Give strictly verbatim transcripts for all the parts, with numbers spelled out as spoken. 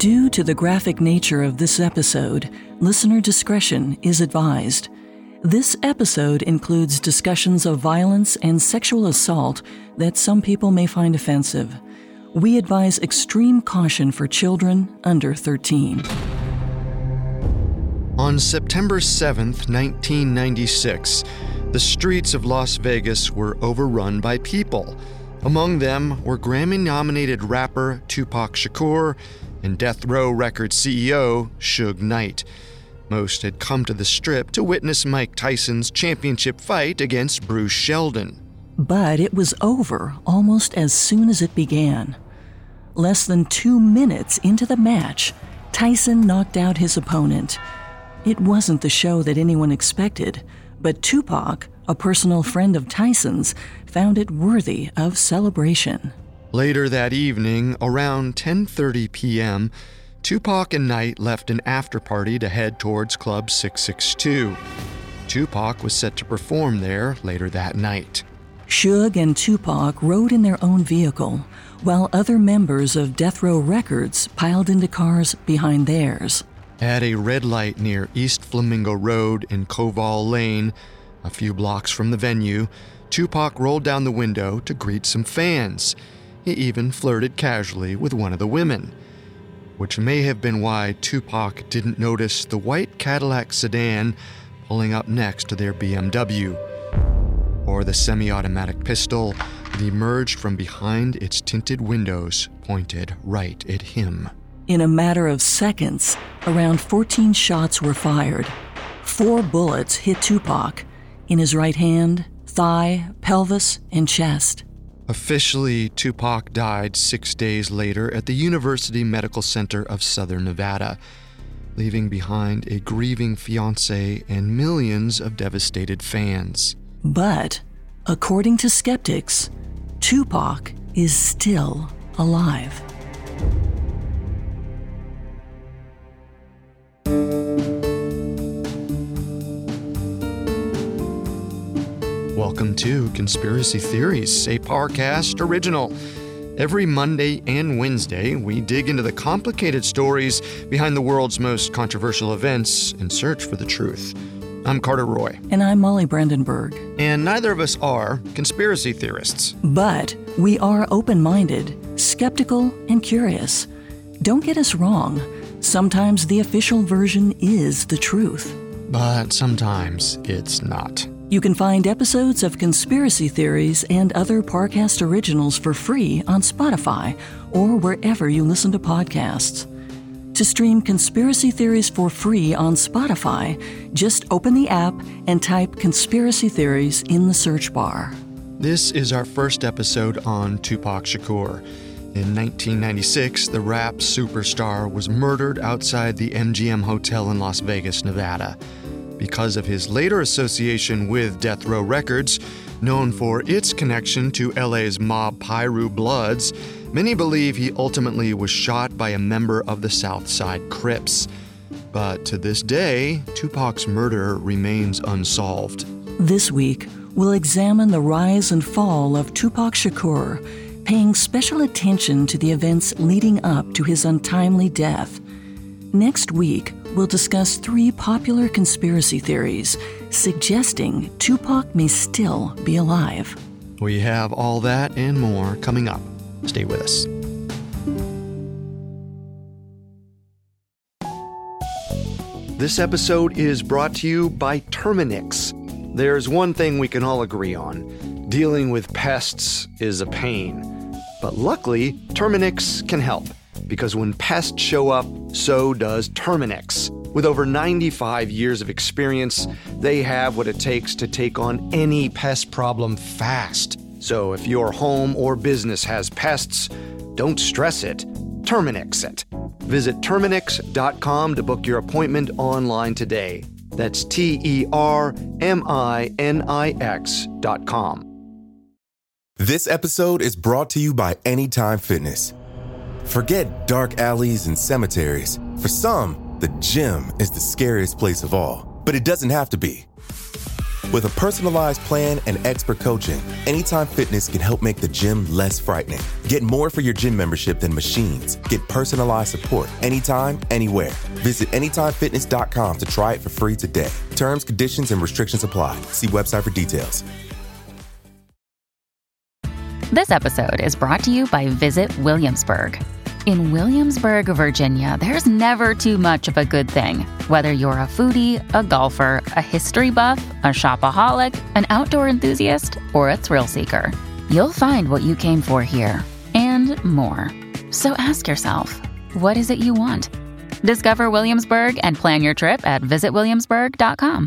Due to the graphic nature of this episode, listener discretion is advised. This episode includes discussions of violence and sexual assault that some people may find offensive. We advise extreme caution for children under thirteen. On September seventh, nineteen ninety-six, the streets of Las Vegas were overrun by people. Among them were Grammy-nominated rapper Tupac Shakur and Death Row Records C E O Suge Knight. Most had come to the Strip to witness Mike Tyson's championship fight against Bruce Sheldon. But it was over almost as soon as it began. Less than two minutes into the match, Tyson knocked out his opponent. It wasn't the show that anyone expected, but Tupac, a personal friend of Tyson's, found it worthy of celebration. Later that evening, around ten thirty p.m., Tupac and Knight left an after-party to head towards Club six six two. Tupac was set to perform there later that night. Suge and Tupac rode in their own vehicle, while other members of Death Row Records piled into cars behind theirs. At a red light near East Flamingo Road in Koval Lane, a few blocks from the venue, Tupac rolled down the window to greet some fans. He even flirted casually with one of the women, which may have been why Tupac didn't notice the white Cadillac sedan pulling up next to their B M W, or the semi-automatic pistol that emerged from behind its tinted windows, pointed right at him. In a matter of seconds, around fourteen shots were fired. Four bullets hit Tupac in his right hand, thigh, pelvis, and chest. Officially, Tupac died six days later at the University Medical Center of Southern Nevada, leaving behind a grieving fiancé and millions of devastated fans. But, according to skeptics, Tupac is still alive. Welcome to Conspiracy Theories, a Parcast original. Every Monday and Wednesday, we dig into the complicated stories behind the world's most controversial events and search for the truth. I'm Carter Roy. And I'm Molly Brandenburg. And neither of us are conspiracy theorists. But we are open-minded, skeptical, and curious. Don't get us wrong. Sometimes the official version is the truth. But sometimes it's not. You can find episodes of Conspiracy Theories and other Parcast originals for free on Spotify or wherever you listen to podcasts. To stream Conspiracy Theories for free on Spotify, just open the app and type Conspiracy Theories in the search bar. This is our first episode on Tupac Shakur. In nineteen ninety-six, the rap superstar was murdered outside the M G M Hotel in Las Vegas, Nevada. Because of his later association with Death Row Records, known for its connection to L A's mob Piru Bloods, many believe he ultimately was shot by a member of the Southside Crips. But to this day, Tupac's murder remains unsolved. This week, we'll examine the rise and fall of Tupac Shakur, paying special attention to the events leading up to his untimely death. Next week, we'll discuss three popular conspiracy theories suggesting Tupac may still be alive. We have all that and more coming up. Stay with us. This episode is brought to you by Terminix. There's one thing we can all agree on. Dealing with pests is a pain. But luckily, Terminix can help. Because when pests show up, so does Terminix. With over ninety-five years of experience, they have what it takes to take on any pest problem fast. So if your home or business has pests, don't stress it. Terminix it. Visit Terminix dot com to book your appointment online today. That's T E R M I N I X dot com. This episode is brought to you by Anytime Fitness. Forget dark alleys and cemeteries. For some, the gym is the scariest place of all. But it doesn't have to be. With a personalized plan and expert coaching, Anytime Fitness can help make the gym less frightening. Get more for your gym membership than machines. Get personalized support anytime, anywhere. Visit anytime fitness dot com to try it for free today. Terms, conditions, and restrictions apply. See website for details. This episode is brought to you by Visit Williamsburg. In Williamsburg, Virginia, there's never too much of a good thing. Whether you're a foodie, a golfer, a history buff, a shopaholic, an outdoor enthusiast, or a thrill seeker, you'll find what you came for here and more. So ask yourself, what is it you want? Discover Williamsburg and plan your trip at visit williamsburg dot com.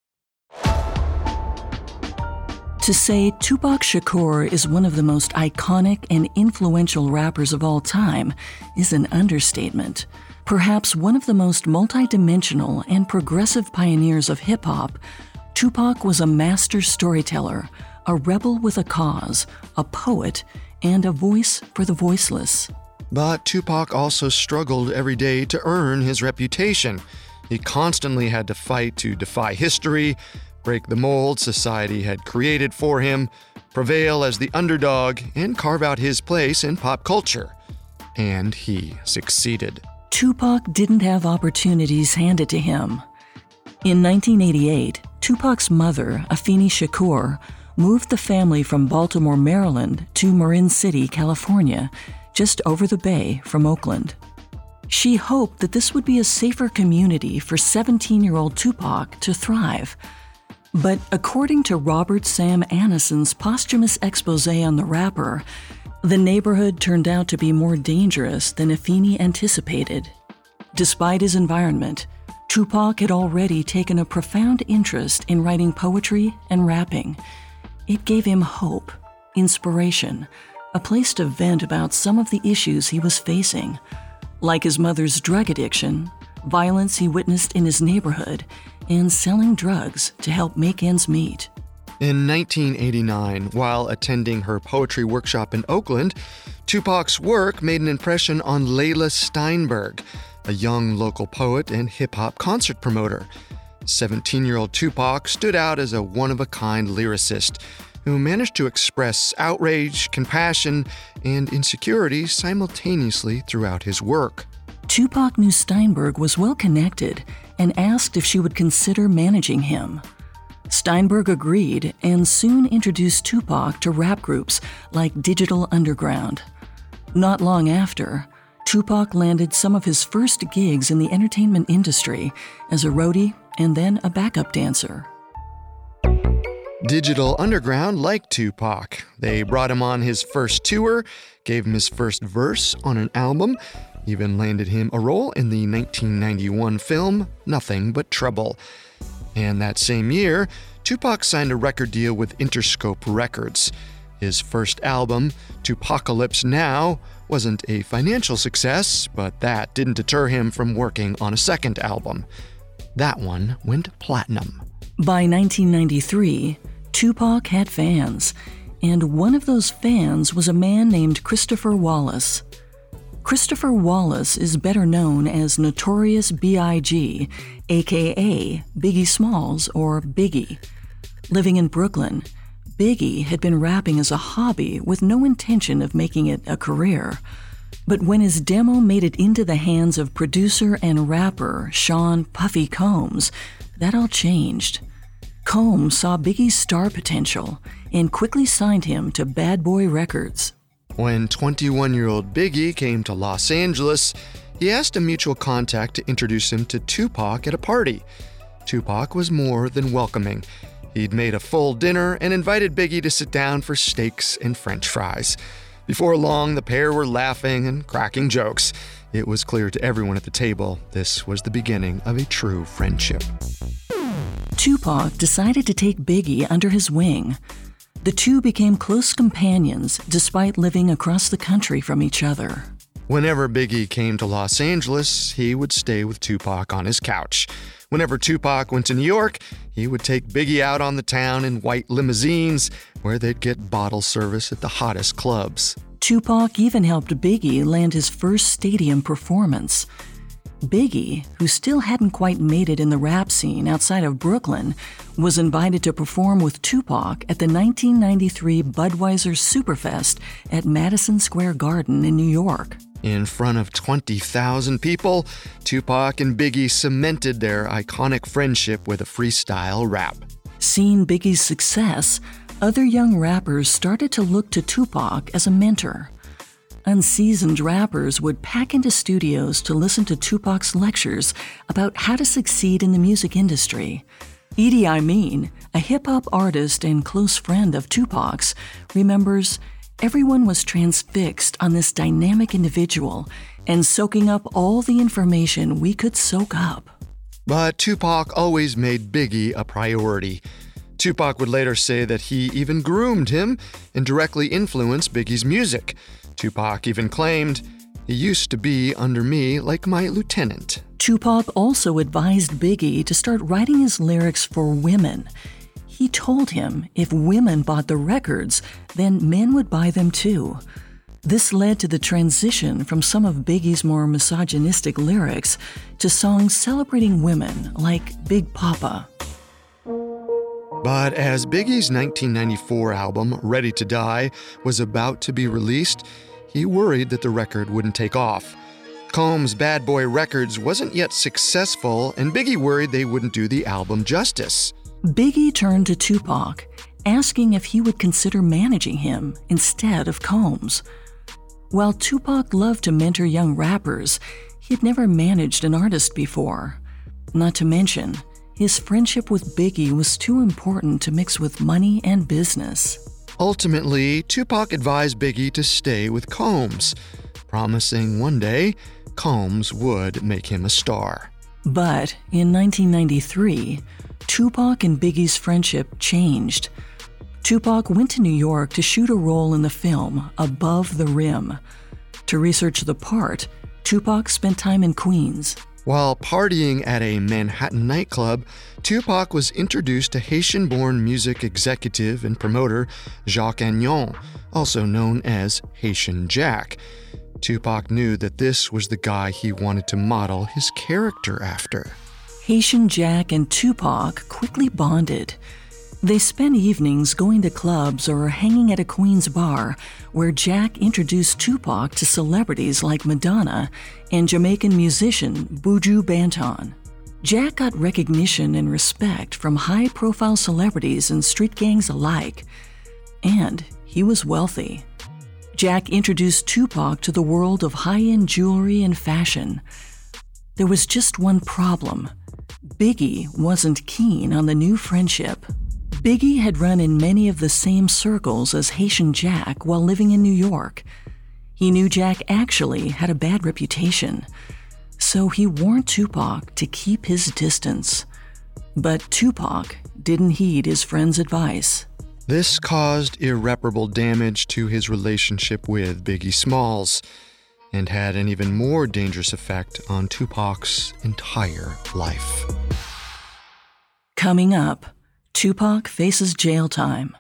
To say Tupac Shakur is one of the most iconic and influential rappers of all time is an understatement. Perhaps one of the most multidimensional and progressive pioneers of hip-hop, Tupac was a master storyteller, a rebel with a cause, a poet, and a voice for the voiceless. But Tupac also struggled every day to earn his reputation. He constantly had to fight to defy history, break the mold society had created for him, prevail as the underdog, and carve out his place in pop culture. And he succeeded. Tupac didn't have opportunities handed to him. In nineteen eighty-eight, Tupac's mother, Afeni Shakur, moved the family from Baltimore, Maryland to Marin City, California, just over the bay from Oakland. She hoped that this would be a safer community for seventeen-year-old Tupac to thrive. But according to Robert Sam Annison's posthumous expose on the rapper, the neighborhood turned out to be more dangerous than Afeni anticipated. Despite his environment, Tupac had already taken a profound interest in writing poetry and rapping. It gave him hope, inspiration, a place to vent about some of the issues he was facing, like his mother's drug addiction, violence he witnessed in his neighborhood, and selling drugs to help make ends meet. In nineteen eighty-nine, while attending her poetry workshop in Oakland, Tupac's work made an impression on Layla Steinberg, a young local poet and hip-hop concert promoter. seventeen-year-old Tupac stood out as a one-of-a-kind lyricist who managed to express outrage, compassion, and insecurity simultaneously throughout his work. Tupac knew Steinberg was well-connected and asked if she would consider managing him. Steinberg agreed and soon introduced Tupac to rap groups like Digital Underground. Not long after, Tupac landed some of his first gigs in the entertainment industry as a roadie and then a backup dancer. Digital Underground liked Tupac. They brought him on his first tour, gave him his first verse on an album, even landed him a role in the nineteen ninety-one film Nothing But Trouble. And that same year, Tupac signed a record deal with Interscope Records. His first album, Tupacalypse Now, wasn't a financial success, but that didn't deter him from working on a second album. That one went platinum. By nineteen ninety-three, Tupac had fans, and one of those fans was a man named Christopher Wallace. Christopher Wallace is better known as Notorious B I G, aka Biggie Smalls or Biggie. Living in Brooklyn, Biggie had been rapping as a hobby with no intention of making it a career. But when his demo made it into the hands of producer and rapper Sean Puffy Combs, that all changed. Combs saw Biggie's star potential and quickly signed him to Bad Boy Records. When twenty-one-year-old Biggie came to Los Angeles, he asked a mutual contact to introduce him to Tupac at a party. Tupac was more than welcoming. He'd made a full dinner and invited Biggie to sit down for steaks and French fries. Before long, the pair were laughing and cracking jokes. It was clear to everyone at the table this was the beginning of a true friendship. Tupac decided to take Biggie under his wing. The two became close companions despite living across the country from each other. Whenever Biggie came to Los Angeles, he would stay with Tupac on his couch. Whenever Tupac went to New York, he would take Biggie out on the town in white limousines, where they'd get bottle service at the hottest clubs. Tupac even helped Biggie land his first stadium performance. Biggie, who still hadn't quite made it in the rap scene outside of Brooklyn, was invited to perform with Tupac at the nineteen ninety-three Budweiser Superfest at Madison Square Garden in New York. In front of twenty thousand people, Tupac and Biggie cemented their iconic friendship with a freestyle rap. Seeing Biggie's success, other young rappers started to look to Tupac as a mentor. Unseasoned rappers would pack into studios to listen to Tupac's lectures about how to succeed in the music industry. Idi Amin, a hip-hop artist and close friend of Tupac's, remembers, "Everyone was transfixed on this dynamic individual and soaking up all the information we could soak up." But Tupac always made Biggie a priority. Tupac would later say that he even groomed him and directly influenced Biggie's music. Tupac even claimed, "He used to be under me like my lieutenant." Tupac also advised Biggie to start writing his lyrics for women. He told him if women bought the records, then men would buy them too. This led to the transition from some of Biggie's more misogynistic lyrics to songs celebrating women like Big Papa. But as Biggie's nineteen ninety-four album, Ready to Die, was about to be released, he worried that the record wouldn't take off. Combs' Bad Boy Records wasn't yet successful, and Biggie worried they wouldn't do the album justice. Biggie turned to Tupac, asking if he would consider managing him instead of Combs. While Tupac loved to mentor young rappers, he'd never managed an artist before. Not to mention, his friendship with Biggie was too important to mix with money and business. Ultimately, Tupac advised Biggie to stay with Combs, promising one day Combs would make him a star. But in nineteen ninety-three, Tupac and Biggie's friendship changed. Tupac went to New York to shoot a role in the film Above the Rim. To research the part, Tupac spent time in Queens. While partying at a Manhattan nightclub, Tupac was introduced to Haitian-born music executive and promoter Jacques Agnon, also known as Haitian Jack. Tupac knew that this was the guy he wanted to model his character after. Haitian Jack and Tupac quickly bonded. They spent evenings going to clubs or hanging at a Queens bar where Jack introduced Tupac to celebrities like Madonna and Jamaican musician Buju Banton. Jack got recognition and respect from high-profile celebrities and street gangs alike, and he was wealthy. Jack introduced Tupac to the world of high-end jewelry and fashion. There was just one problem. Biggie wasn't keen on the new friendship. Biggie had run in many of the same circles as Haitian Jack while living in New York. He knew Jack actually had a bad reputation, so he warned Tupac to keep his distance. But Tupac didn't heed his friend's advice. This caused irreparable damage to his relationship with Biggie Smalls, and had an even more dangerous effect on Tupac's entire life. Coming up, Tupac faces jail time.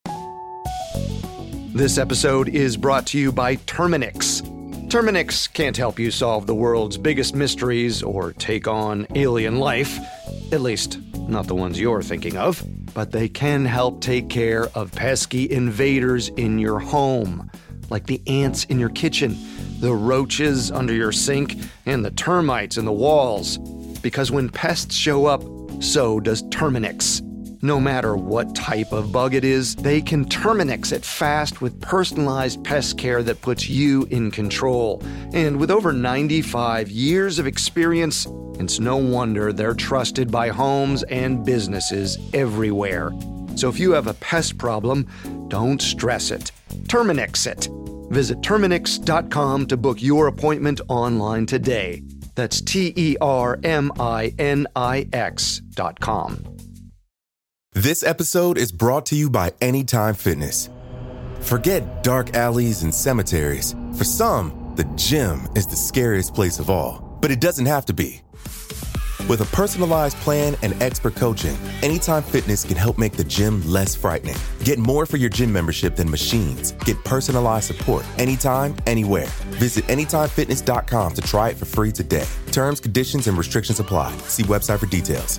This episode is brought to you by Terminix. Terminix can't help you solve the world's biggest mysteries or take on alien life, at least not the ones you're thinking of, but they can help take care of pesky invaders in your home, like the ants in your kitchen, the roaches under your sink, and the termites in the walls. Because when pests show up, so does Terminix. No matter what type of bug it is, they can Terminix it fast with personalized pest care that puts you in control. And with over ninety-five years of experience, it's no wonder they're trusted by homes and businesses everywhere. So if you have a pest problem, don't stress it. Terminix it. Visit Terminix dot com to book your appointment online today. That's T E R M I N I X dot com. This episode is brought to you by Anytime Fitness. Forget dark alleys and cemeteries. For some, the gym is the scariest place of all. But it doesn't have to be. With a personalized plan and expert coaching, Anytime Fitness can help make the gym less frightening. Get more for your gym membership than machines. Get personalized support anytime, anywhere. Visit anytime fitness dot com to try it for free today. Terms, conditions, and restrictions apply. See website for details.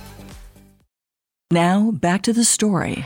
Now, back to the story.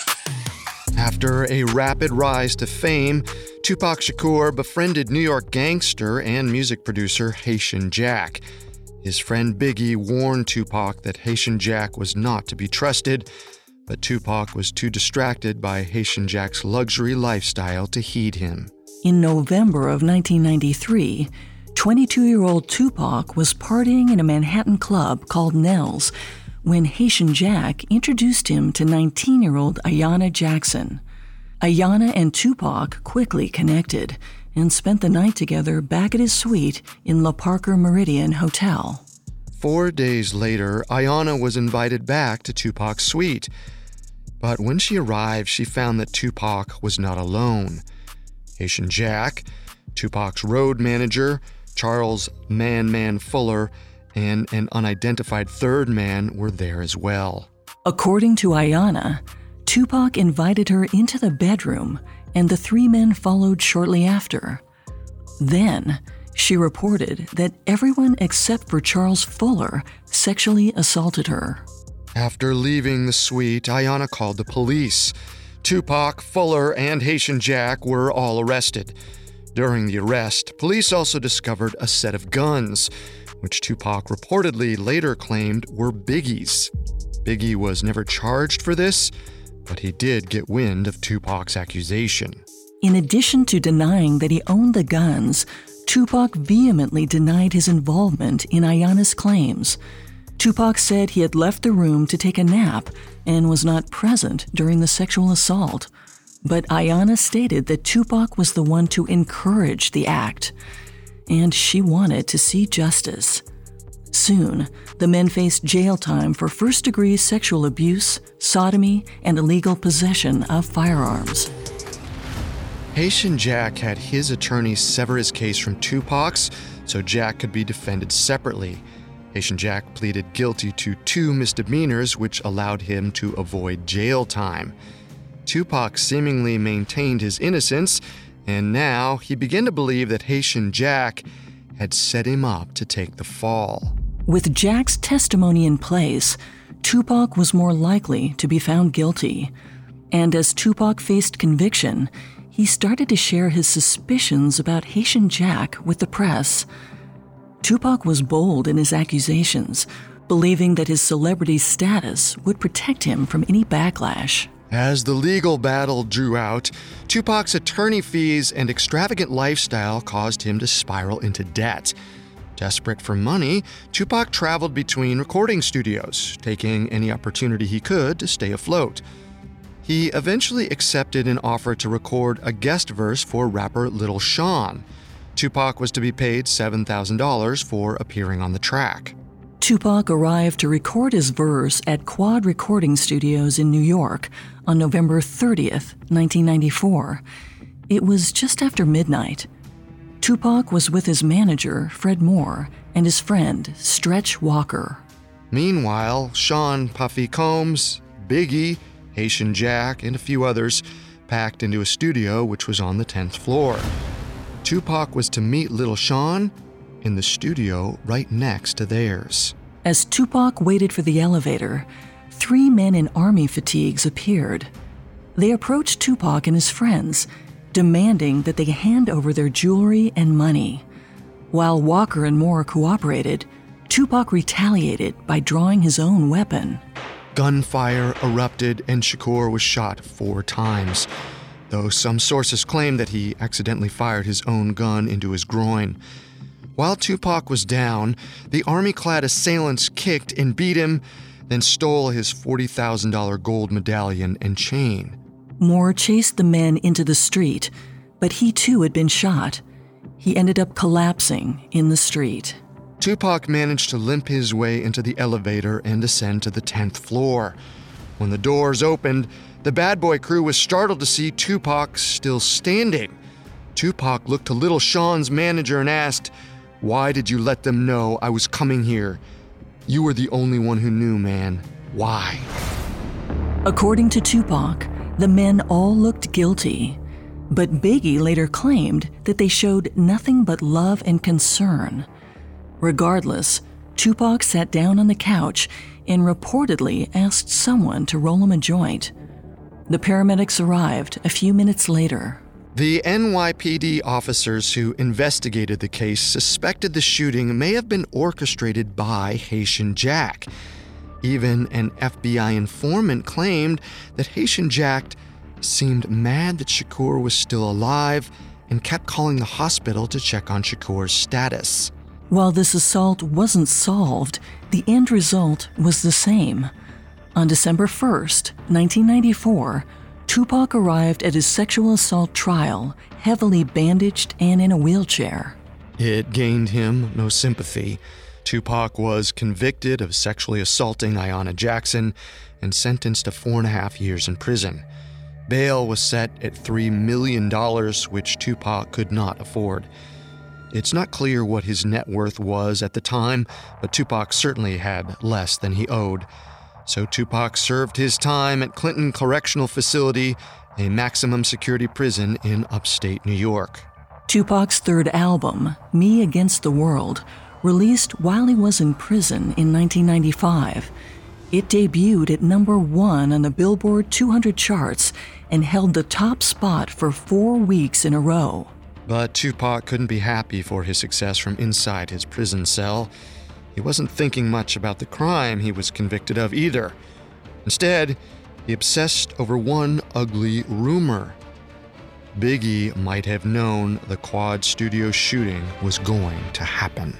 After a rapid rise to fame, Tupac Shakur befriended New York gangster and music producer Haitian Jack. His friend Biggie warned Tupac that Haitian Jack was not to be trusted, but Tupac was too distracted by Haitian Jack's luxury lifestyle to heed him. In November of nineteen ninety-three, twenty-two-year-old Tupac was partying in a Manhattan club called Nell's when Haitian Jack introduced him to nineteen-year-old Ayanna Jackson. Ayanna and Tupac quickly connected and spent the night together back at his suite in La Parker Meridian Hotel. Four days later, Ayanna was invited back to Tupac's suite. But when she arrived, she found that Tupac was not alone. Haitian Jack, Tupac's road manager, Charles Man Man Fuller, and an unidentified third man were there as well. According to Ayanna, Tupac invited her into the bedroom, and the three men followed shortly after. Then, she reported that everyone except for Charles Fuller sexually assaulted her. After leaving the suite, Ayanna called the police. Tupac, Fuller, and Haitian Jack were all arrested. During the arrest, police also discovered a set of guns, which Tupac reportedly later claimed were Biggie's. Biggie was never charged for this, but he did get wind of Tupac's accusation. In addition to denying that he owned the guns, Tupac vehemently denied his involvement in Ayanna's claims. Tupac said he had left the room to take a nap and was not present during the sexual assault. But Ayanna stated that Tupac was the one to encourage the act, and she wanted to see justice. Soon, the men faced jail time for first-degree sexual abuse, sodomy, and illegal possession of firearms. Haitian Jack had his attorney sever his case from Tupac's so Jack could be defended separately. Haitian Jack pleaded guilty to two misdemeanors, which allowed him to avoid jail time. Tupac seemingly maintained his innocence, and now he began to believe that Haitian Jack had set him up to take the fall. With Jack's testimony in place, Tupac was more likely to be found guilty. And as Tupac faced conviction, he started to share his suspicions about Haitian Jack with the press. Tupac was bold in his accusations, believing that his celebrity status would protect him from any backlash. As the legal battle drew out, Tupac's attorney fees and extravagant lifestyle caused him to spiral into debt. Desperate for money, Tupac traveled between recording studios, taking any opportunity he could to stay afloat. He eventually accepted an offer to record a guest verse for rapper Lil Sean. Tupac was to be paid seven thousand dollars for appearing on the track. Tupac arrived to record his verse at Quad Recording Studios in New York on November thirtieth, nineteen ninety-four. It was just after midnight. Tupac was with his manager, Fred Moore, and his friend, Stretch Walker. Meanwhile, Sean Puffy Combs, Biggie, Haitian Jack, and a few others packed into a studio which was on the tenth floor. Tupac was to meet Lil Sean in the studio right next to theirs. As Tupac waited for the elevator, three men in army fatigues appeared. They approached Tupac and his friends, demanding that they hand over their jewelry and money. While Walker and Moore cooperated, Tupac retaliated by drawing his own weapon. Gunfire erupted and Shakur was shot four times, though some sources claim that he accidentally fired his own gun into his groin. While Tupac was down, the army-clad assailants kicked and beat him, then stole his forty thousand dollars gold medallion and chain. Moore chased the men into the street, but he too had been shot. He ended up collapsing in the street. Tupac managed to limp his way into the elevator and ascend to the tenth floor. When the doors opened, the Bad Boy crew was startled to see Tupac still standing. Tupac looked to Lil Sean's manager and asked, "Why did you let them know I was coming here?" You were the only one who knew, man. Why? According to Tupac, the men all looked guilty, but Biggie later claimed that they showed nothing but love and concern. Regardless, Tupac sat down on the couch and reportedly asked someone to roll him a joint. The paramedics arrived a few minutes later. The N Y P D officers who investigated the case suspected the shooting may have been orchestrated by Haitian Jack. Even an F B I informant claimed that Haitian Jack seemed mad that Shakur was still alive and kept calling the hospital to check on Shakur's status. While this assault wasn't solved, the end result was the same. On December first, nineteen ninety-four, Tupac arrived at his sexual assault trial, heavily bandaged and in a wheelchair. It gained him no sympathy. Tupac was convicted of sexually assaulting Ayanna Jackson and sentenced to four and a half years in prison. Bail was set at three million dollars, which Tupac could not afford. It's not clear what his net worth was at the time, but Tupac certainly had less than he owed. So Tupac served his time at Clinton Correctional Facility, a maximum security prison in upstate New York. Tupac's third album, Me Against the World, released while he was in prison in nineteen ninety-five. It debuted at number one on the Billboard two hundred charts and held the top spot for four weeks in a row. But Tupac couldn't be happy for his success from inside his prison cell. He wasn't thinking much about the crime he was convicted of either. Instead, he obsessed over one ugly rumor. Biggie might have known the Quad Studio shooting was going to happen.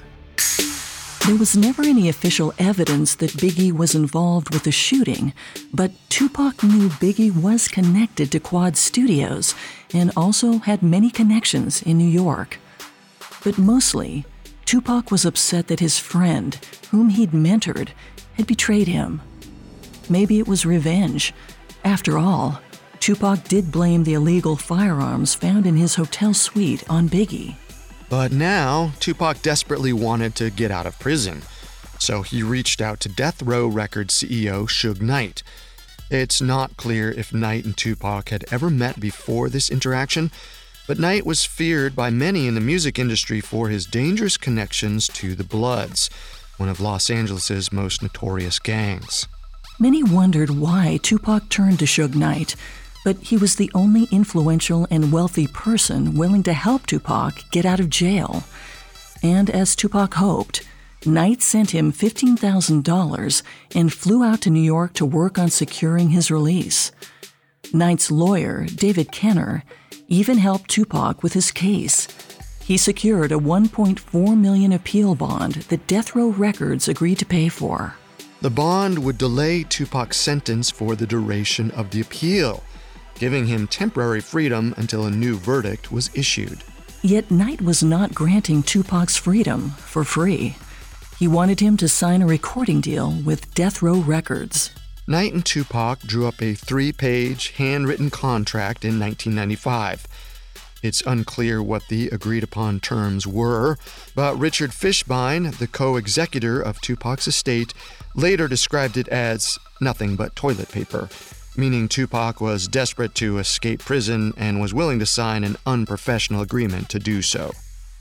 There was never any official evidence that Biggie was involved with the shooting, but Tupac knew Biggie was connected to Quad Studios and also had many connections in New York. But mostly, Tupac was upset that his friend, whom he'd mentored, had betrayed him. Maybe it was revenge. After all, Tupac did blame the illegal firearms found in his hotel suite on Biggie. But now, Tupac desperately wanted to get out of prison, so he reached out to Death Row Records C E O Suge Knight. It's not clear if Knight and Tupac had ever met before this interaction, but Knight was feared by many in the music industry for his dangerous connections to the Bloods, one of Los Angeles' most notorious gangs. Many wondered why Tupac turned to Suge Knight, but he was the only influential and wealthy person willing to help Tupac get out of jail. And as Tupac hoped, Knight sent him fifteen thousand dollars and flew out to New York to work on securing his release. Knight's lawyer, David Kenner, even helped Tupac with his case. He secured a one point four million dollars appeal bond that Death Row Records agreed to pay for. The bond would delay Tupac's sentence for the duration of the appeal, giving him temporary freedom until a new verdict was issued. Yet Knight was not granting Tupac's freedom for free. He wanted him to sign a recording deal with Death Row Records. Knight and Tupac drew up a three-page, handwritten contract in nineteen ninety-five. It's unclear what the agreed-upon terms were, but Richard Fishbein, the co-executor of Tupac's estate, later described it as nothing but toilet paper, meaning Tupac was desperate to escape prison and was willing to sign an unprofessional agreement to do so.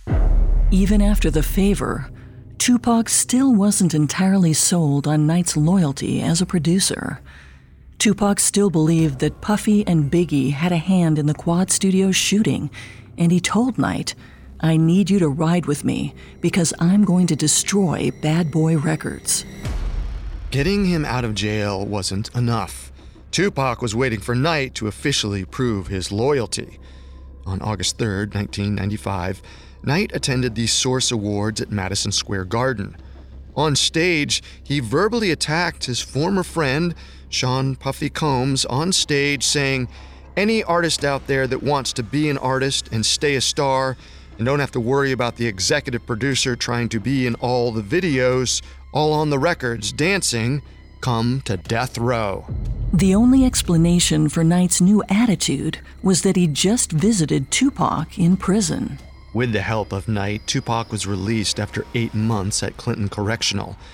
Even after the favor, Tupac still wasn't entirely sold on Knight's loyalty as a producer. Tupac still believed that Puffy and Biggie had a hand in the Quad Studios shooting, and he told Knight, "I need you to ride with me because I'm going to destroy Bad Boy Records." Getting him out of jail wasn't enough. Tupac was waiting for Knight to officially prove his loyalty. On August third, nineteen ninety-five, Knight attended the Source Awards at Madison Square Garden. On stage, he verbally attacked his former friend, Sean Puffy Combs, on stage saying, "Any artist out there that wants to be an artist and stay a star and don't have to worry about the executive producer trying to be in all the videos, all on the records, dancing, come to Death Row." The only explanation for Knight's new attitude was that he just visited Tupac in prison. With the help of Knight, Tupac was released after eight months at Clinton Correctional.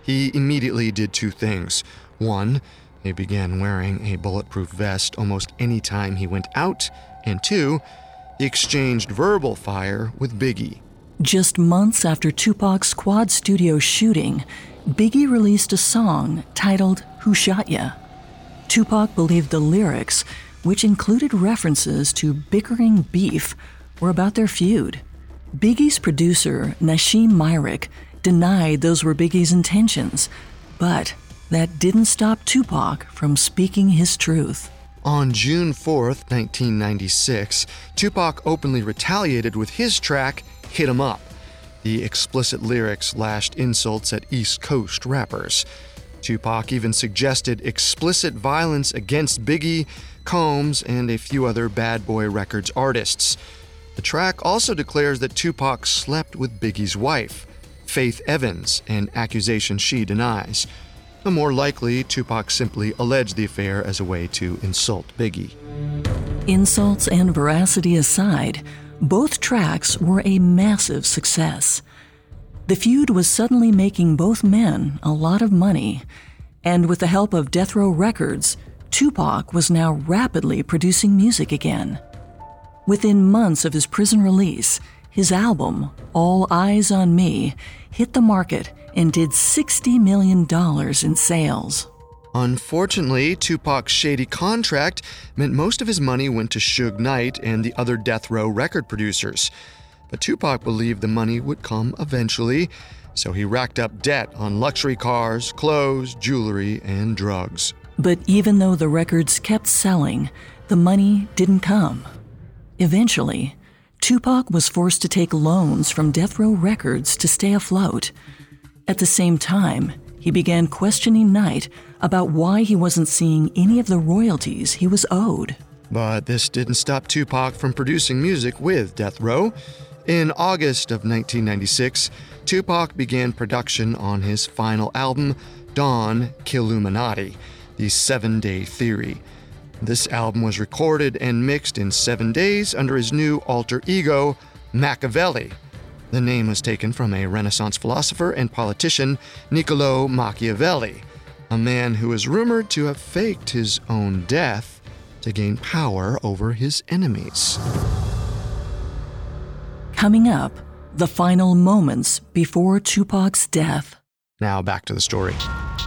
he immediately did two things. One, he began wearing a bulletproof vest almost any time he went out. And two, he exchanged verbal fire with Biggie. Just months after Tupac's Quad Studio shooting, Biggie released a song titled Who Shot Ya? Tupac believed the lyrics, which included references to bickering beef, were about their feud. Biggie's producer, Nasheem Myrick, denied those were Biggie's intentions, but that didn't stop Tupac from speaking his truth. On June fourth, nineteen ninety-six, Tupac openly retaliated with his track, Hit 'Em Up. The explicit lyrics lashed insults at East Coast rappers. Tupac even suggested explicit violence against Biggie, Combs, and a few other Bad Boy Records artists. The track also declares that Tupac slept with Biggie's wife, Faith Evans, an accusation she denies. But more likely, Tupac simply alleged the affair as a way to insult Biggie. Insults and veracity aside, both tracks were a massive success. The feud was suddenly making both men a lot of money, and with the help of Death Row Records, Tupac was now rapidly producing music again. Within months of his prison release, his album, All Eyes on Me, hit the market and did sixty million dollars in sales. Unfortunately, Tupac's shady contract meant most of his money went to Suge Knight and the other Death Row record producers. But Tupac believed the money would come eventually, so he racked up debt on luxury cars, clothes, jewelry, and drugs. But even though the records kept selling, the money didn't come. Eventually, Tupac was forced to take loans from Death Row Records to stay afloat. At the same time, he began questioning Knight about why he wasn't seeing any of the royalties he was owed. But this didn't stop Tupac from producing music with Death Row. In August of nineteen ninety-six, Tupac began production on his final album, Dawn Killuminati, The Seven-Day Theory. This album was recorded and mixed in seven days under his new alter ego, Machiavelli. The name was taken from a Renaissance philosopher and politician, Niccolò Machiavelli, a man who is rumored to have faked his own death to gain power over his enemies. Coming up, the final moments before Tupac's death. Now back to the story.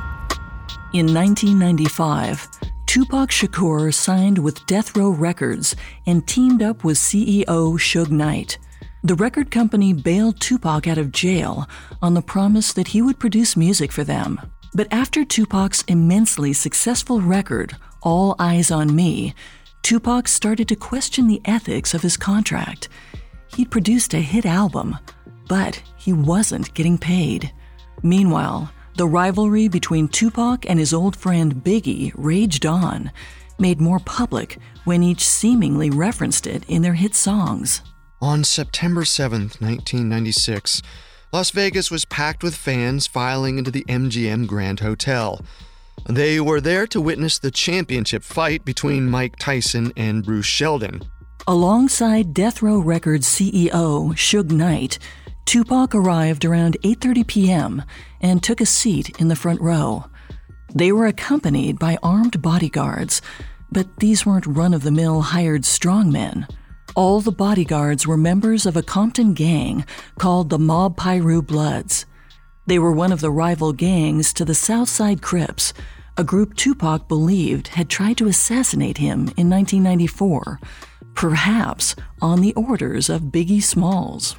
In nineteen ninety-five, Tupac Shakur signed with Death Row Records and teamed up with C E O Suge Knight. The record company bailed Tupac out of jail on the promise that he would produce music for them. But after Tupac's immensely successful record, All Eyes on Me, Tupac started to question the ethics of his contract. He'd produced a hit album, but he wasn't getting paid. Meanwhile, the rivalry between Tupac and his old friend Biggie raged on, made more public when each seemingly referenced it in their hit songs. On September seventh, nineteen ninety-six, Las Vegas was packed with fans filing into the M G M Grand Hotel. They were there to witness the championship fight between Mike Tyson and Bruce Sheldon. Alongside Death Row Records C E O Suge Knight, Tupac arrived around eight thirty p.m. and took a seat in the front row. They were accompanied by armed bodyguards, but these weren't run-of-the-mill hired strongmen. All the bodyguards were members of a Compton gang called the Mob Piru Bloods. They were one of the rival gangs to the Southside Crips, a group Tupac believed had tried to assassinate him in nineteen ninety-four, perhaps on the orders of Biggie Smalls.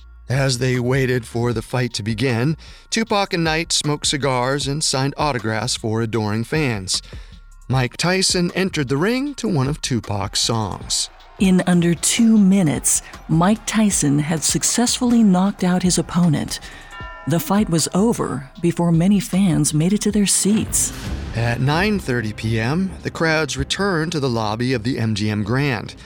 As they waited for the fight to begin, Tupac and Knight smoked cigars and signed autographs for adoring fans. Mike Tyson entered the ring to one of Tupac's songs. In under two minutes, Mike Tyson had successfully knocked out his opponent. The fight was over before many fans made it to their seats. At nine thirty p.m., the crowds returned to the lobby of the M G M Grand.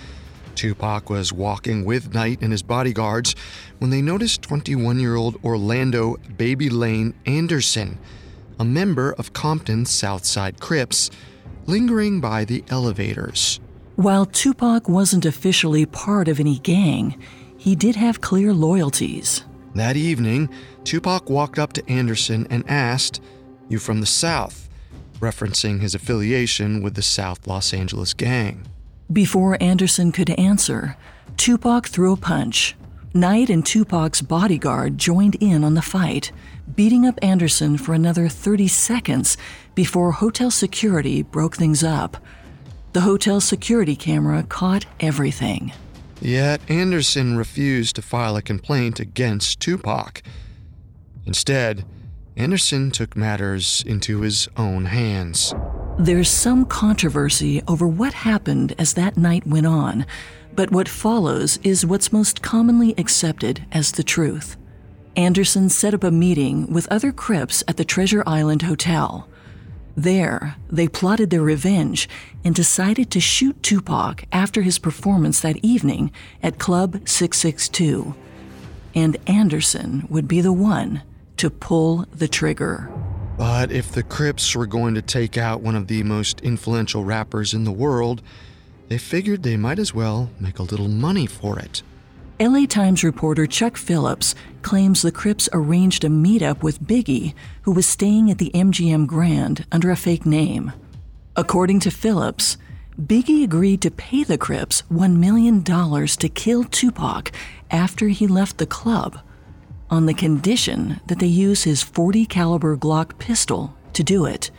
Tupac was walking with Knight and his bodyguards when they noticed twenty-one-year-old Orlando Baby Lane Anderson, a member of Compton's Southside Crips, lingering by the elevators. While Tupac wasn't officially part of any gang, he did have clear loyalties. That evening, Tupac walked up to Anderson and asked, "You from the South?" referencing his affiliation with the South Los Angeles gang. Before Anderson could answer, Tupac threw a punch. Knight and Tupac's bodyguard joined in on the fight, beating up Anderson for another thirty seconds before hotel security broke things up. The hotel security camera caught everything. Yet Anderson refused to file a complaint against Tupac. Instead, Anderson took matters into his own hands. There's some controversy over what happened as that night went on, but what follows is what's most commonly accepted as the truth. Anderson set up a meeting with other Crips at the Treasure Island Hotel. There, they plotted their revenge and decided to shoot Tupac after his performance that evening at Club six six two. And Anderson would be the one to pull the trigger. But if the Crips were going to take out one of the most influential rappers in the world, they figured they might as well make a little money for it. L A Times reporter Chuck Phillips claims the Crips arranged a meetup with Biggie, who was staying at the M G M Grand under a fake name. According to Phillips, Biggie agreed to pay the Crips one million dollars to kill Tupac after he left the club, on the condition that they use his forty caliber Glock pistol to do it.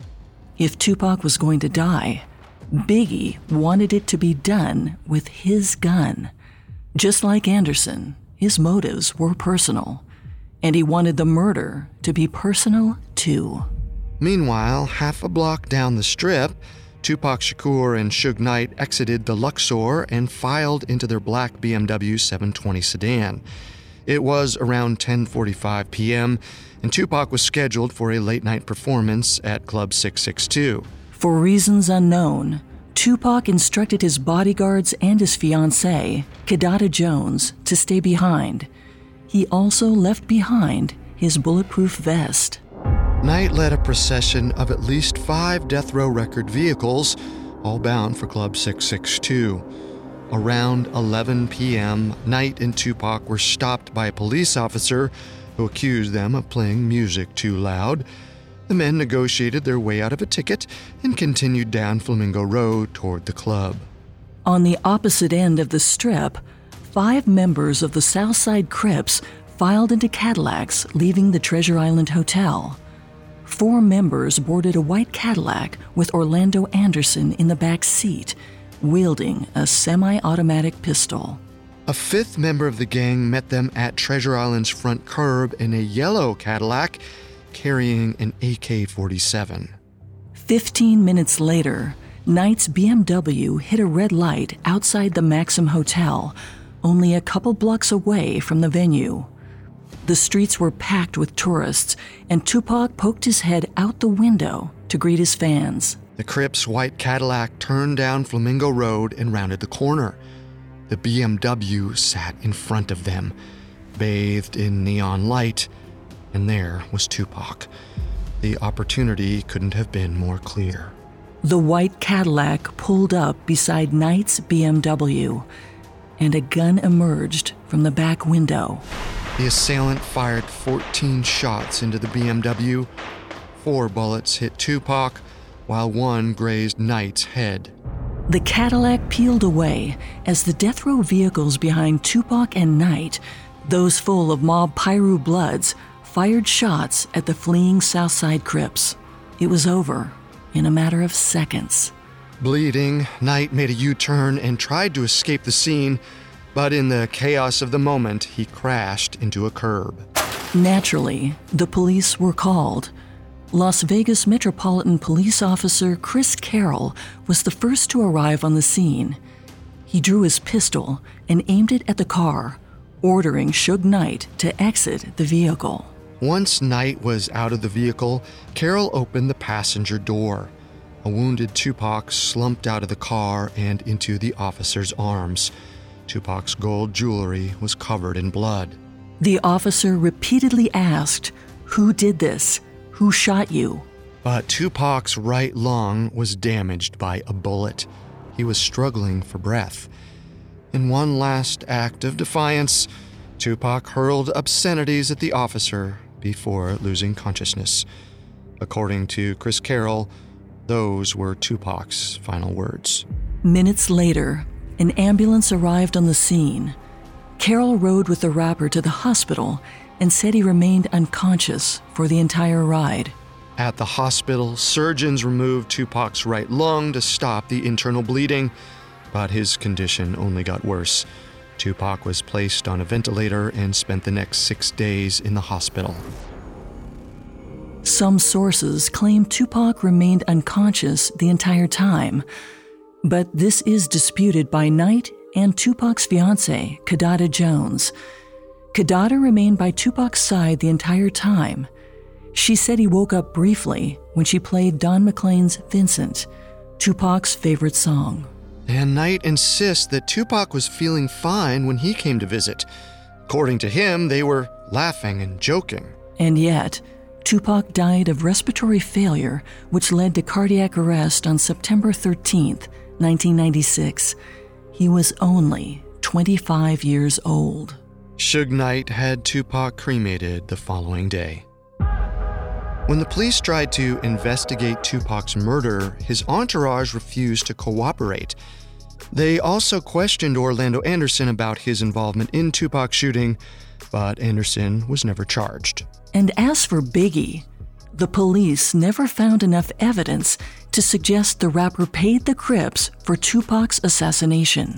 If Tupac was going to die, Biggie wanted it to be done with his gun. Just like Anderson, his motives were personal, and he wanted the murder to be personal too. Meanwhile, half a block down the strip, Tupac Shakur and Suge Knight exited the Luxor and filed into their black B M W seven twenty sedan. It was around ten forty-five p.m., and Tupac was scheduled for a late-night performance at Club six six two. For reasons unknown, Tupac instructed his bodyguards and his fiancée, Kidada Jones, to stay behind. He also left behind his bulletproof vest. Knight led a procession of at least five Death Row Record vehicles, all bound for Club six six two. Around eleven p.m., Knight and Tupac were stopped by a police officer who accused them of playing music too loud. The men negotiated their way out of a ticket and continued down Flamingo Road toward the club. On the opposite end of the strip, five members of the Southside Crips filed into Cadillacs, leaving the Treasure Island Hotel. Four members boarded a white Cadillac with Orlando Anderson in the back seat, wielding a semi-automatic pistol. A fifth member of the gang met them at Treasure Island's front curb in a yellow Cadillac, carrying an A K forty-seven. Fifteen minutes later, Knight's B M W hit a red light outside the Maxim Hotel, only a couple blocks away from the venue. The streets were packed with tourists, and Tupac poked his head out the window to greet his fans. The Crips' white Cadillac turned down Flamingo Road and rounded the corner. The B M W sat in front of them, bathed in neon light, and there was Tupac. The opportunity couldn't have been more clear. The white Cadillac pulled up beside Knight's B M W, and a gun emerged from the back window. The assailant fired fourteen shots into the B M W. Four bullets hit Tupac, while one grazed Knight's head. The Cadillac peeled away as the death row vehicles behind Tupac and Knight, those full of mob Piru Bloods, fired shots at the fleeing Southside Crips. It was over in a matter of seconds. Bleeding, Knight made a U-turn and tried to escape the scene, but in the chaos of the moment, he crashed into a curb. Naturally, the police were called. Las Vegas Metropolitan Police Officer Chris Carroll was the first to arrive on the scene. He drew his pistol and aimed it at the car, ordering Suge Knight to exit the vehicle. Once Knight was out of the vehicle, Carroll opened the passenger door. A wounded Tupac slumped out of the car and into the officer's arms. Tupac's gold jewelry was covered in blood. The officer repeatedly asked, "Who did this? Who shot you?" But Tupac's right lung was damaged by a bullet. He was struggling for breath. In one last act of defiance, Tupac hurled obscenities at the officer before losing consciousness. According to Chris Carroll, those were Tupac's final words. Minutes later, an ambulance arrived on the scene. Carroll rode with the rapper to the hospital and said he remained unconscious for the entire ride. At the hospital, surgeons removed Tupac's right lung to stop the internal bleeding, but his condition only got worse. Tupac was placed on a ventilator and spent the next six days in the hospital. Some sources claim Tupac remained unconscious the entire time, but this is disputed by Knight and Tupac's fiancée, Kidada Jones. Kidada remained by Tupac's side the entire time. She said he woke up briefly when she played Don McLean's Vincent, Tupac's favorite song. And Knight insists that Tupac was feeling fine when he came to visit. According to him, they were laughing and joking. And yet, Tupac died of respiratory failure, which led to cardiac arrest on September thirteenth, nineteen ninety-six. He was only twenty-five years old. Suge Knight had Tupac cremated the following day. When the police tried to investigate Tupac's murder, his entourage refused to cooperate. They also questioned Orlando Anderson about his involvement in Tupac's shooting, but Anderson was never charged. And as for Biggie, the police never found enough evidence to suggest the rapper paid the Crips for Tupac's assassination.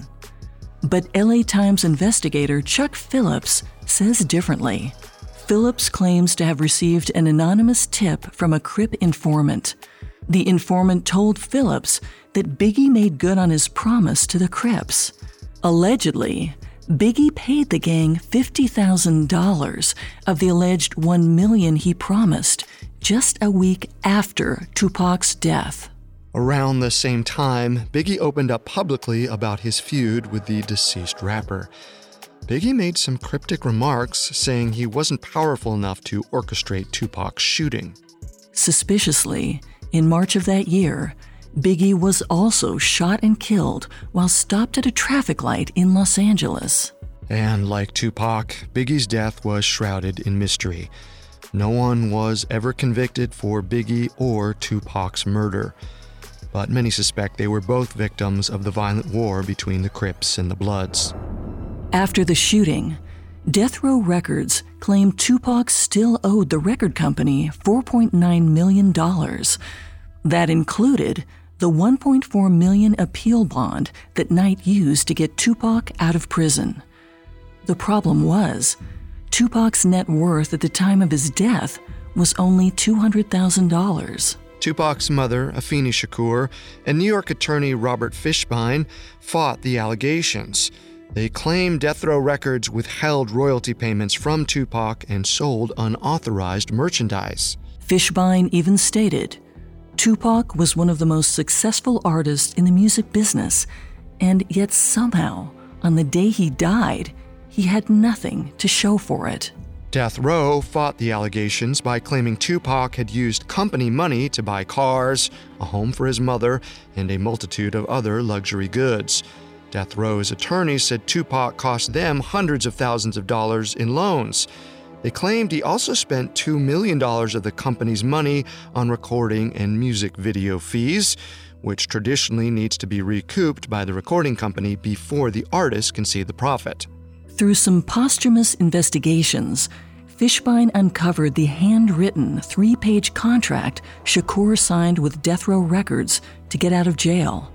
But L A Times investigator Chuck Phillips says differently. Phillips claims to have received an anonymous tip from a Crip informant. The informant told Phillips that Biggie made good on his promise to the Crips. Allegedly, Biggie paid the gang fifty thousand dollars of the alleged one million dollars he promised just a week after Tupac's death. Around the same time, Biggie opened up publicly about his feud with the deceased rapper. Biggie made some cryptic remarks, saying he wasn't powerful enough to orchestrate Tupac's shooting. Suspiciously, in March of that year, Biggie was also shot and killed while stopped at a traffic light in Los Angeles. And like Tupac, Biggie's death was shrouded in mystery. No one was ever convicted for Biggie or Tupac's murder, but many suspect they were both victims of the violent war between the Crips and the Bloods. After the shooting, Death Row Records claimed Tupac still owed the record company four point nine million dollars. That included the one point four million dollars appeal bond that Knight used to get Tupac out of prison. The problem was, Tupac's net worth at the time of his death was only two hundred thousand dollars. Tupac's mother, Afeni Shakur, and New York attorney Robert Fishbein fought the allegations. They claimed Death Row Records withheld royalty payments from Tupac and sold unauthorized merchandise. Fishbein even stated, Tupac was one of the most successful artists in the music business, and yet somehow, on the day he died, he had nothing to show for it. Death Row fought the allegations by claiming Tupac had used company money to buy cars, a home for his mother, and a multitude of other luxury goods. Death Row's attorneys said Tupac cost them hundreds of thousands of dollars in loans. They claimed he also spent two million dollars of the company's money on recording and music video fees, which traditionally needs to be recouped by the recording company before the artist can see the profit. Through some posthumous investigations, Fishbein uncovered the handwritten three-page contract Shakur signed with Death Row Records to get out of jail.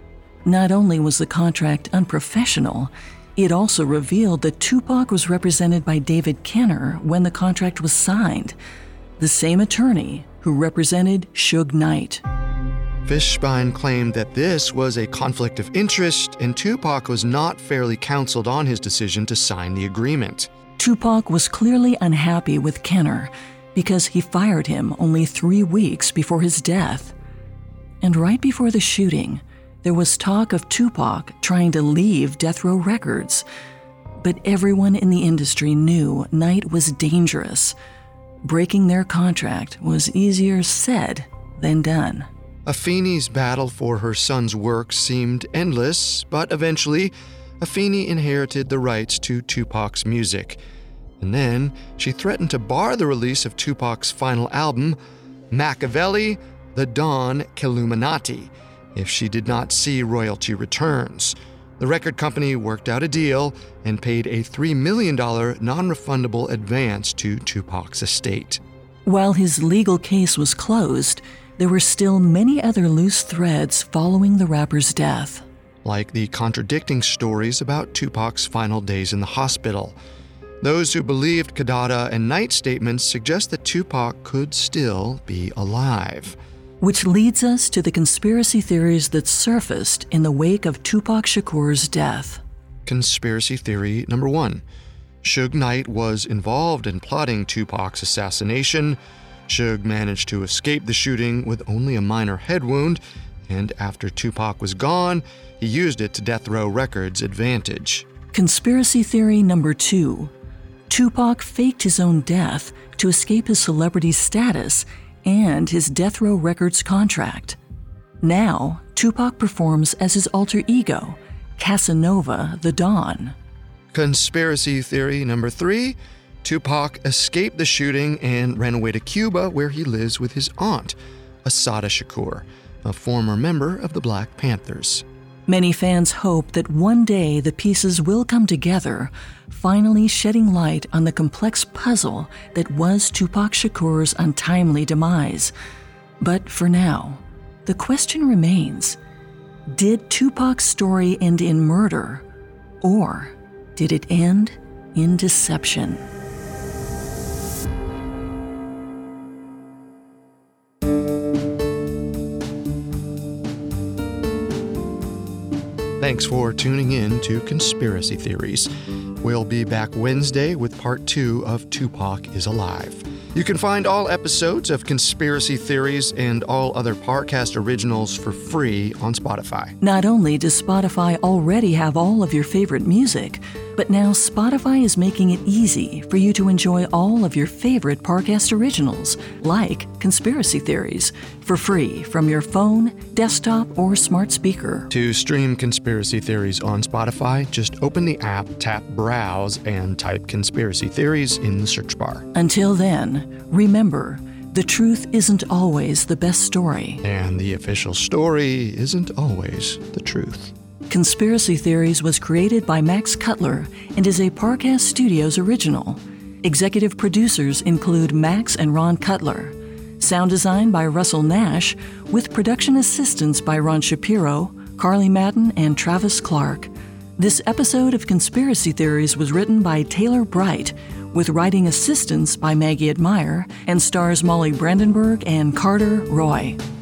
Not only was the contract unprofessional, it also revealed that Tupac was represented by David Kenner when the contract was signed, the same attorney who represented Suge Knight. Fishbein claimed that this was a conflict of interest and Tupac was not fairly counseled on his decision to sign the agreement. Tupac was clearly unhappy with Kenner because he fired him only three weeks before his death. And right before the shooting, there was talk of Tupac trying to leave Death Row Records. But everyone in the industry knew Knight was dangerous. Breaking their contract was easier said than done. Afeni's battle for her son's work seemed endless, but eventually, Afeni inherited the rights to Tupac's music. And then she threatened to bar the release of Tupac's final album, Machiavelli, The Dawn Killuminati, if she did not see royalty returns. The record company worked out a deal and paid a three million dollars non-refundable advance to Tupac's estate. While his legal case was closed, there were still many other loose threads following the rapper's death. Like the contradicting stories about Tupac's final days in the hospital. Those who believed Kidada and Knight's statements suggest that Tupac could still be alive. Which leads us to the conspiracy theories that surfaced in the wake of Tupac Shakur's death. Conspiracy theory number one. Suge Knight was involved in plotting Tupac's assassination. Suge managed to escape the shooting with only a minor head wound, and after Tupac was gone, he used it to Death Row Records' advantage. Conspiracy theory number two. Tupac faked his own death to escape his celebrity status and his Death Row Records contract. Now, Tupac performs as his alter ego, Casanova the Don. Conspiracy theory number three. Tupac escaped the shooting and ran away to Cuba, where he lives with his aunt, Assata Shakur, a former member of the Black Panthers. Many fans hope that one day the pieces will come together, finally shedding light on the complex puzzle that was Tupac Shakur's untimely demise. But for now, the question remains, did Tupac's story end in murder, or did it end in deception? Thanks for tuning in to Conspiracy Theories. We'll be back Wednesday with part two of Tupac is Alive. You can find all episodes of Conspiracy Theories and all other Parcast originals for free on Spotify. Not only does Spotify already have all of your favorite music, but now Spotify is making it easy for you to enjoy all of your favorite Parcast originals, like Conspiracy Theories, for free from your phone, desktop, or smart speaker. To stream Conspiracy Theories on Spotify, just open the app, tap Browse, and type Conspiracy Theories in the search bar. Until then, remember, the truth isn't always the best story. And the official story isn't always the truth. Conspiracy Theories was created by Max Cutler and is a Parcast Studios original. Executive producers include Max and Ron Cutler. Sound design by Russell Nash, with production assistance by Ron Shapiro, Carly Madden, and Travis Clark. This episode of Conspiracy Theories was written by Taylor Bright, with writing assistance by Maggie Admire, and stars Molly Brandenburg and Carter Roy.